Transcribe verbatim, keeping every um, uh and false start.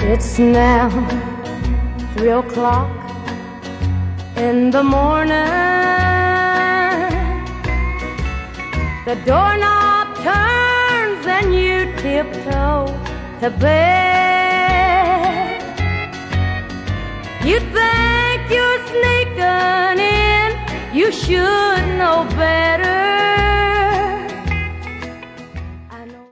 It's now three o'clock in the morning. The doorknob turns and you tiptoe to bed. You think you're sneaking in, you should know better.